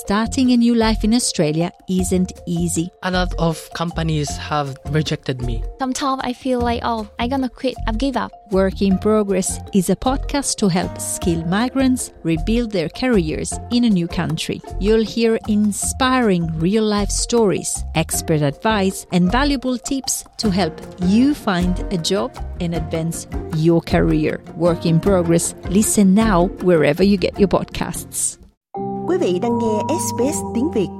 starting a new life in Australia isn't easy. A lot of companies have rejected me. Sometimes I feel like, I'm gonna quit, I've give up. Work in Progress is a podcast to help skilled migrants rebuild their careers in a new country. You'll hear inspiring real-life stories, expert advice, and valuable tips to help you find a job and advance your career. Work in Progress. Listen now wherever you get your podcasts. Quý vị đang nghe SBS tiếng Việt.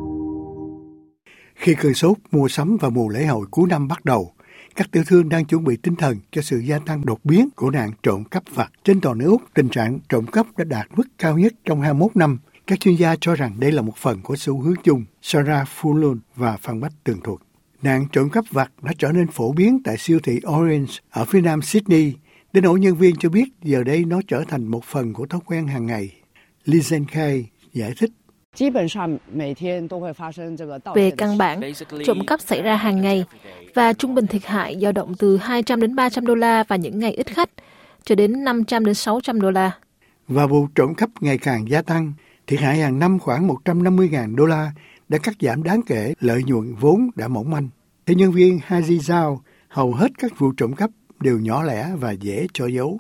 Khi cơn sốt mua sắm và mùa lễ hội cuối năm bắt đầu, các tiểu thương đang chuẩn bị tinh thần cho sự gia tăng đột biến của nạn trộm cắp vặt. Trên toàn nước Úc, tình trạng trộm cắp đã đạt mức cao nhất trong 21 năm. Các chuyên gia cho rằng đây là một phần của xu hướng chung. Sarah Fulon và Phan Bách tường thuật. Nạn trộm cắp vặt đã trở nên phổ biến tại siêu thị Orange ở phía nam Sydney. Đến nỗi nhân viên cho biết giờ đây nó trở thành một phần của thói quen hàng ngày. Lizen Kay giải thích. Về căn bản, trộm cắp xảy ra hàng ngày và trung bình thiệt hại dao động từ 200 đến 300 đô la vào những ngày ít khách, cho đến 500 đến 600 đô la. Và vụ trộm cắp ngày càng gia tăng, thiệt hại hàng năm khoảng 150.000 đô la đã cắt giảm đáng kể lợi nhuận vốn đã mỏng manh. Theo nhân viên Haji Zhao, hầu hết các vụ trộm cắp đều nhỏ lẻ và dễ cho giấu.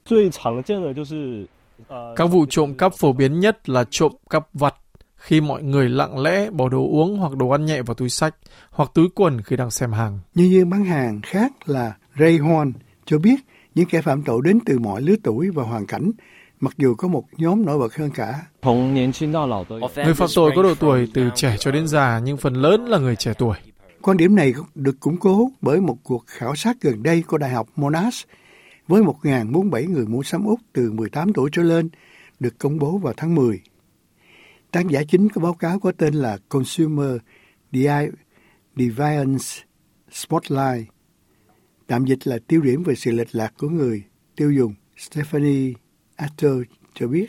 Các vụ trộm cắp phổ biến nhất là trộm cắp vặt, khi mọi người lặng lẽ bỏ đồ uống hoặc đồ ăn nhẹ vào túi xách hoặc túi quần khi đang xem hàng. Nhân viên bán hàng khác là Ray Horn cho biết những kẻ phạm tội đến từ mọi lứa tuổi và hoàn cảnh, mặc dù có một nhóm nổi bật hơn cả. Người phạm tội có độ tuổi từ trẻ cho đến già, nhưng phần lớn là người trẻ tuổi. Quan điểm này được củng cố bởi một cuộc khảo sát gần đây của Đại học Monash với 1.047 người mua sắm Úc từ 18 tuổi trở lên, được công bố vào tháng 10. Tác giả chính của báo cáo có tên là Consumer Deviance Spotlight, tạm dịch là tiêu điểm về sự lệch lạc của người tiêu dùng. Stephanie Atto cho biết.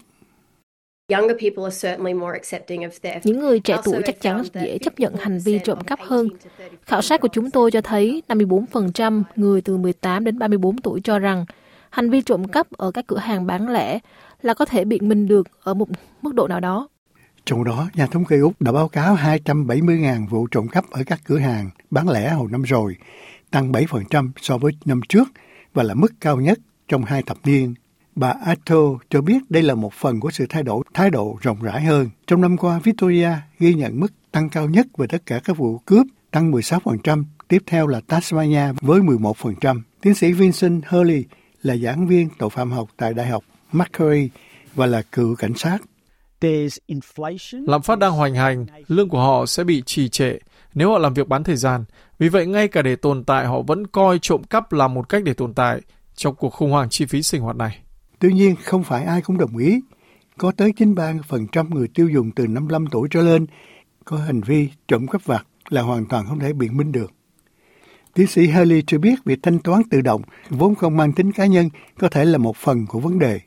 Những người trẻ tuổi chắc chắn dễ chấp nhận hành vi trộm cắp hơn. Khảo sát của chúng tôi cho thấy 54% người từ 18 đến 34 tuổi cho rằng hành vi trộm cắp ở các cửa hàng bán lẻ là có thể biện minh được ở một mức độ nào đó. Trong đó, nhà thống kê Úc đã báo cáo 270.000 vụ trộm cắp ở các cửa hàng bán lẻ hồi năm rồi, tăng 7% so với năm trước và là mức cao nhất trong 2 thập niên. Bà Atto cho biết đây là một phần của sự thay đổi thái độ rộng rãi hơn. Trong năm qua, Victoria ghi nhận mức tăng cao nhất về tất cả các vụ cướp, tăng 16%, tiếp theo là Tasmania với 11%. Tiến sĩ Vincent Hurley là giảng viên tội phạm học tại Đại học Macquarie và là cựu cảnh sát. Lạm phát đang hoành hành, lương của họ sẽ bị trì trệ nếu họ làm việc bán thời gian. Vì vậy, ngay cả để tồn tại, họ vẫn coi trộm cắp là một cách để tồn tại trong cuộc khủng hoảng chi phí sinh hoạt này. Tuy nhiên, không phải ai cũng đồng ý. Có tới 93% người tiêu dùng từ 55 tuổi trở lên có hành vi trộm cắp vặt là hoàn toàn không thể biện minh được. Tiến sĩ Haley cho biết việc thanh toán tự động vốn không mang tính cá nhân có thể là một phần của vấn đề.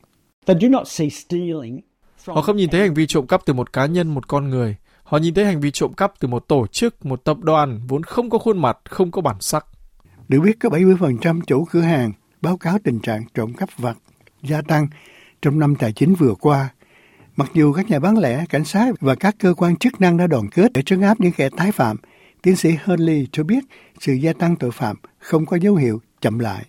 Họ không nhìn thấy hành vi trộm cắp từ một cá nhân, một con người. Họ nhìn thấy hành vi trộm cắp từ một tổ chức, một tập đoàn vốn không có khuôn mặt, không có bản sắc. Được biết có 70% chủ cửa hàng báo cáo tình trạng trộm cắp vặt gia tăng trong năm tài chính vừa qua. Mặc dù các nhà bán lẻ, cảnh sát và các cơ quan chức năng đã đoàn kết để trấn áp những kẻ tái phạm, tiến sĩ Hurley cho biết sự gia tăng tội phạm không có dấu hiệu chậm lại.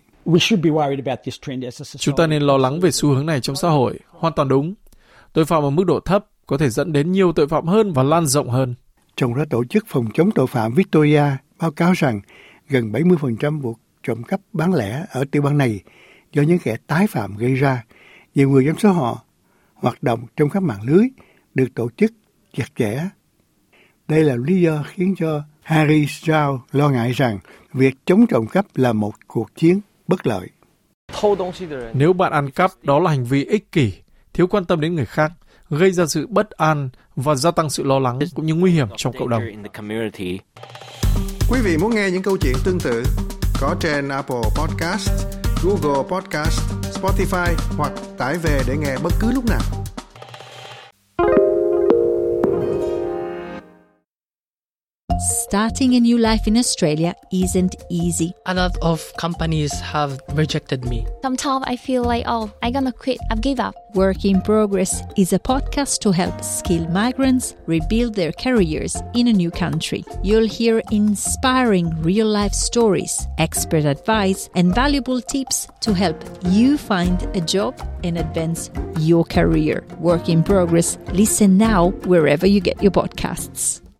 Chúng ta nên lo lắng về xu hướng này trong xã hội. Hoàn toàn đúng. Tội phạm ở mức độ thấp có thể dẫn đến nhiều tội phạm hơn và lan rộng hơn. Trong đó, Tổ chức Phòng chống tội phạm Victoria báo cáo rằng gần 70% vụ trộm cắp bán lẻ ở tiểu bang này do những kẻ tái phạm gây ra. Nhiều người trong số họ hoạt động trong các mạng lưới được tổ chức chặt chẽ. Đây là lý do khiến cho Harry Zhao lo ngại rằng việc chống trộm cắp là một cuộc chiến bất lợi. Nếu bạn ăn cắp, đó là hành vi ích kỷ, thiếu quan tâm đến người khác, gây ra sự bất an và gia tăng sự lo lắng cũng như nguy hiểm trong cộng đồng. Quý vị muốn nghe những câu chuyện tương tự có trên Apple Podcast, Google Podcast, Spotify hoặc tải về để nghe bất cứ lúc nào. starting a new life in Australia isn't easy. A lot of companies have rejected me. Sometimes I feel like, I'm gonna quit. I've give up. Work in Progress is a podcast to help skilled migrants rebuild their careers in a new country. You'll hear inspiring real-life stories, expert advice, and valuable tips to help you find a job and advance your career. Work in Progress. Listen now wherever you get your podcasts.